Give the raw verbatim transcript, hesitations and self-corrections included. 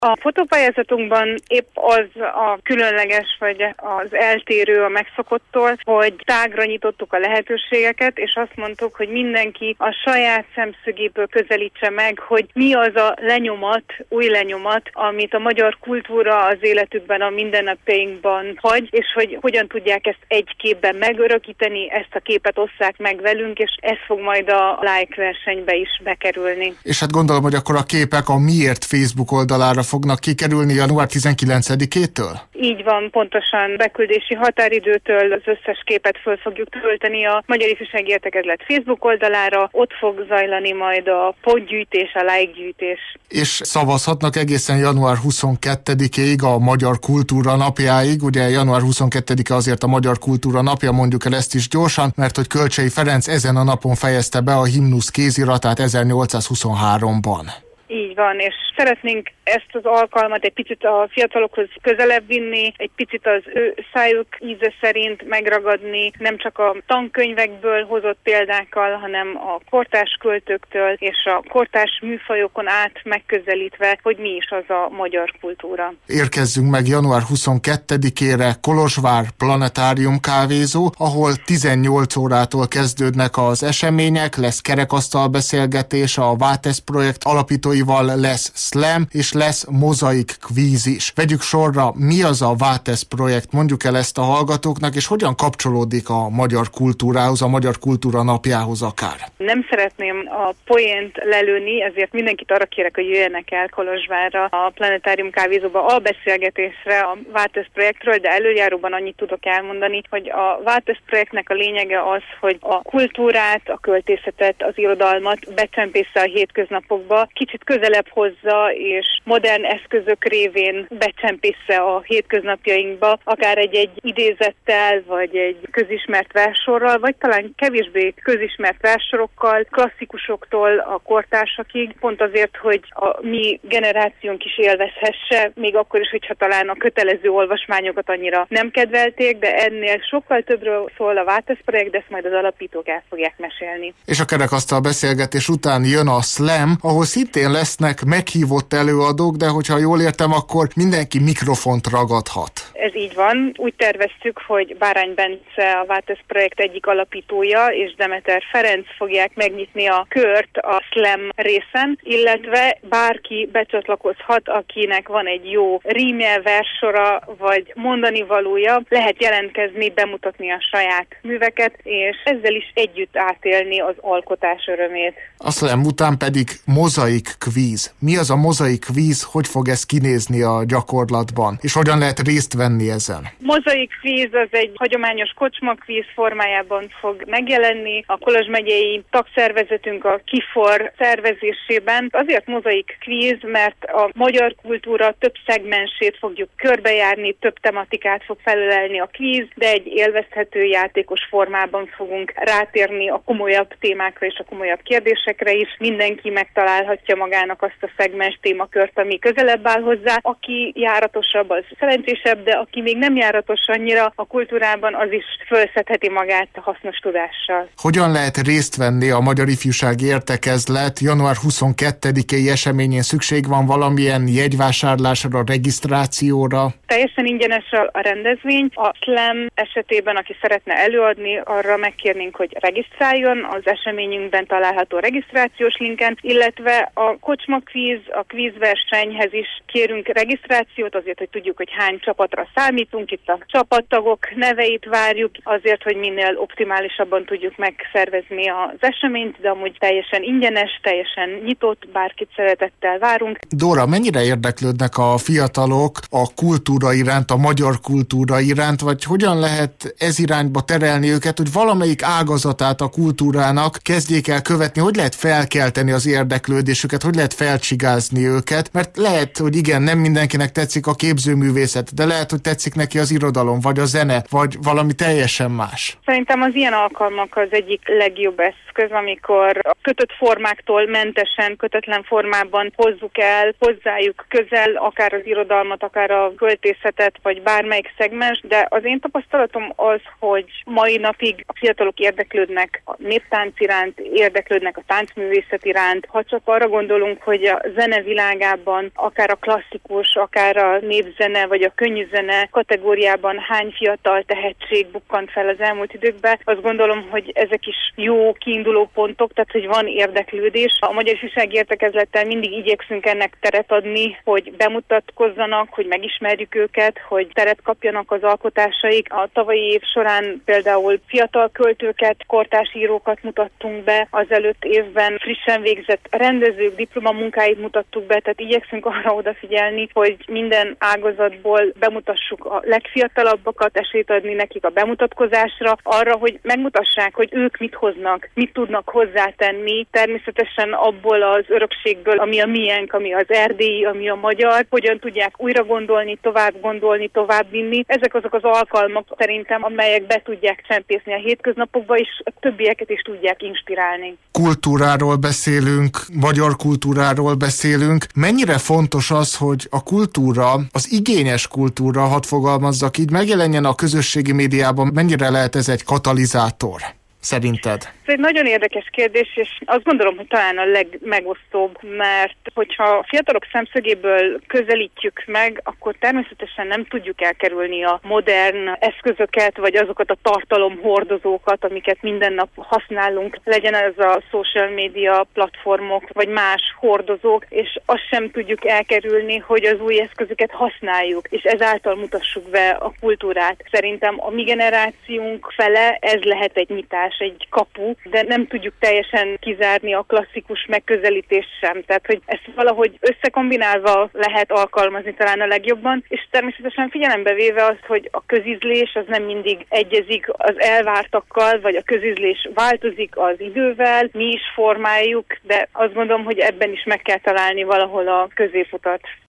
A fotópályázatunkban épp az a különleges, vagy az eltérő a megszokottól, hogy tágra nyitottuk a lehetőségeket, és azt mondtuk, hogy mindenki a saját szemszögéből közelítse meg, hogy mi az a lenyomat, új lenyomat, amit a magyar kultúra az életükben, a mindennapjainkban hagy, és hogy hogyan tudják ezt egy képben megörökíteni, ezt a képet osszák meg velünk, és ez fog majd a like versenybe is bekerülni. És hát gondolom, hogy akkor a képek a Miért Facebook oldalára fognak kikerülni január tizenkilencedikétől? Így van, pontosan beküldési határidőtől az összes képet föl fogjuk tölteni a Magyar Ifjúsági Értekezlet Facebook oldalára, ott fog zajlani majd a pontgyűjtés, a like gyűjtés. És szavazhatnak egészen január huszonkettedikéig, a Magyar Kultúra napjáig. Ugye január huszonkettedike azért a Magyar Kultúra napja, mondjuk el ezt is gyorsan, mert hogy Kölcsey Ferenc ezen a napon fejezte be a himnusz kéziratát ezernyolcszázhuszonháromban. Így van, és szeretnénk ezt az alkalmat egy picit a fiatalokhoz közelebb vinni, egy picit az ő szájuk íze szerint megragadni, nem csak a tankönyvekből hozott példákkal, hanem a kortárs költőktől és a kortárs műfajokon át megközelítve, hogy mi is az a magyar kultúra. Érkezzünk meg január huszonkettedikére Kolozsvár Planetárium kávézó, ahol tizennyolc órától kezdődnek az események, lesz kerekasztal beszélgetés, a Vátesz projekt alapítóival lesz slam, és lesz mozaik kvíz is. Vegyük sorra, mi az a Vátesz projekt, mondjuk el ezt a hallgatóknak, és hogyan kapcsolódik a magyar kultúrához, a Magyar Kultúra napjához akár. Nem szeretném a poént lelőni, ezért mindenkit arra kérek, hogy jöjjenek el Kolozsvárra a Planetárium kávézóba a beszélgetésre a Vátesz projektről, de előjáróban annyit tudok elmondani, hogy a Vátesz projektnek a lényege az, hogy a kultúrát, a költészetet, az irodalmat becsempésze a hétköznapokba, kicsit közelebb hozza, és modern eszközök révén becsempésze a hétköznapjainkba, akár egy-egy idézettel, vagy egy közismert versorral, vagy talán kevésbé közismert versorokkal, klasszikusoktól a kortársakig, pont azért, hogy a mi generációnk is élvezhesse, még akkor is, hogyha talán a kötelező olvasmányokat annyira nem kedvelték, de ennél sokkal többről szól a Vátesz projekt, de ezt majd az alapítók el fogják mesélni. És a kerekasztal beszélgetés után jön a slam, ahol szintén lesznek meghívott előadók, de hogyha jól értem, akkor mindenki mikrofont ragadhat. Ez így van. Úgy terveztük, hogy Bárány Bence, a Vátesz projekt egyik alapítója, és Demeter Ferenc fogják megnyitni a kört a slam részen, illetve bárki becsatlakozhat, akinek van egy jó rímje, versora, vagy mondani valója, lehet jelentkezni, bemutatni a saját műveket, és ezzel is együtt átélni az alkotás örömét. A slam után pedig mozaik kvíz. Mi az a mozaik kvíz, hogy fog ez kinézni a gyakorlatban, és hogyan lehet részt venni ezen? Mozaik kvíz az egy hagyományos kocsmakvíz formájában fog megjelenni. A Kolozs megyei tagszervezetünk a KIFOR szervezésében. Azért mozaik kvíz, mert a magyar kultúra több szegmensét fogjuk körbejárni, több tematikát fog felölelni a kvíz, de egy élvezhető játékos formában fogunk rátérni a komolyabb témákra és a komolyabb kérdésekre is. Mindenki megtalálhatja magának azt a szegmens témakört, ami közelebb áll hozzá. Aki járatosabb, az szerencsésebb, de aki még nem járatos annyira a kultúrában, az is fölszedheti magát a hasznos tudással. Hogyan lehet részt venni a Magyar Ifjúsági Értekezlet január huszonkettedikei eseményén? Szükség van valamilyen jegyvásárlásra, regisztrációra? Teljesen ingyenes a rendezvény. A slam esetében, aki szeretne előadni, arra megkérnénk, hogy regisztráljon az eseményünkben található regisztrációs linken, illetve a kocsmakvíz, a kvízversenyhez is kérünk regisztrációt, azért, hogy tudjuk, hogy hány csapatra számítunk, itt a csapattagok neveit várjuk, azért, hogy minél optimálisabban tudjuk megszervezni az eseményt, de amúgy teljesen ingyenes, teljesen nyitott, bárkit szeretettel várunk. Dóra, mennyire érdeklődnek a fiatalok a kultúra iránt, a magyar kultúra iránt, vagy hogyan lehet ez irányba terelni őket, hogy valamelyik ágazatát a kultúrának kezdjék el követni, hogy lehet felkelteni az érdeklődésüket, hogy lehet felcsigázni őket, mert lehet, hogy igen, nem mindenkinek tetszik a képzőművészet, de lehet, hogy tetszik neki az irodalom, vagy a zene, vagy valami teljesen más. Szerintem az ilyen alkalmak az egyik legjobb eszköz, amikor a kötött formáktól mentesen, kötetlen formában hozzuk el, hozzájuk közel, akár az irodalmat, akár a költészetet, vagy bármelyik szegmens, de az én tapasztalatom az, hogy mai napig a fiatalok érdeklődnek a néptánc iránt, érdeklődnek a táncművészet iránt. Ha csak arra gondolunk, belegondolunk, hogy a zene világában akár a klasszikus, akár a népzene vagy a könnyű zene kategóriában hány fiatal tehetség bukkant fel az elmúlt időkben, azt gondolom, hogy ezek is jó kiinduló pontok, tehát hogy van érdeklődés. A Magyar Ifjúsági Értekezlettel mindig igyekszünk ennek teret adni, hogy bemutatkozzanak, hogy megismerjük őket, hogy teret kapjanak az alkotásaik. A tavalyi év során például fiatal költőket, kortárs írókat mutattunk be, az előtt évben frissen végzett rendezők diplomamunkáit mutattuk be, tehát igyekszünk arra odafigyelni, hogy minden ágazatból bemutassuk a legfiatalabbakat, esélyt adni nekik a bemutatkozásra, arra, hogy megmutassák, hogy ők mit hoznak, mit tudnak hozzátenni, természetesen abból az örökségből, ami a miénk, ami az erdélyi, ami a magyar, hogyan tudják újra gondolni, tovább gondolni, tovább vinni. Ezek azok az alkalmak szerintem, amelyek be tudják csempészni a hétköznapokba, és a többieket is tudják inspirálni. Kultúráról beszélünk, magyar kultúráról beszélünk. Mennyire fontos az, hogy a kultúra, az igényes kultúra, hadd fogalmazzak így, megjelenjen a közösségi médiában, mennyire lehet ez egy katalizátor? Szerinted? Ez egy nagyon érdekes kérdés, és azt gondolom, hogy talán a legmegosztóbb, mert hogyha a fiatalok szemszögéből közelítjük meg, akkor természetesen nem tudjuk elkerülni a modern eszközöket, vagy azokat a tartalomhordozókat, amiket minden nap használunk, legyen ez a social media platformok, vagy más hordozók, és azt sem tudjuk elkerülni, hogy az új eszközöket használjuk, és ezáltal mutassuk be a kultúrát. Szerintem a mi generációnk fele ez lehet egy nyitás, egy kapu, de nem tudjuk teljesen kizárni a klasszikus megközelítést sem. Tehát, hogy ezt valahogy összekombinálva lehet alkalmazni talán a legjobban, és természetesen figyelembe véve azt, hogy a közízlés az nem mindig egyezik az elvártakkal, vagy a közízlés változik az idővel, mi is formáljuk, de azt gondolom, hogy ebben is meg kell találni valahol a középutat.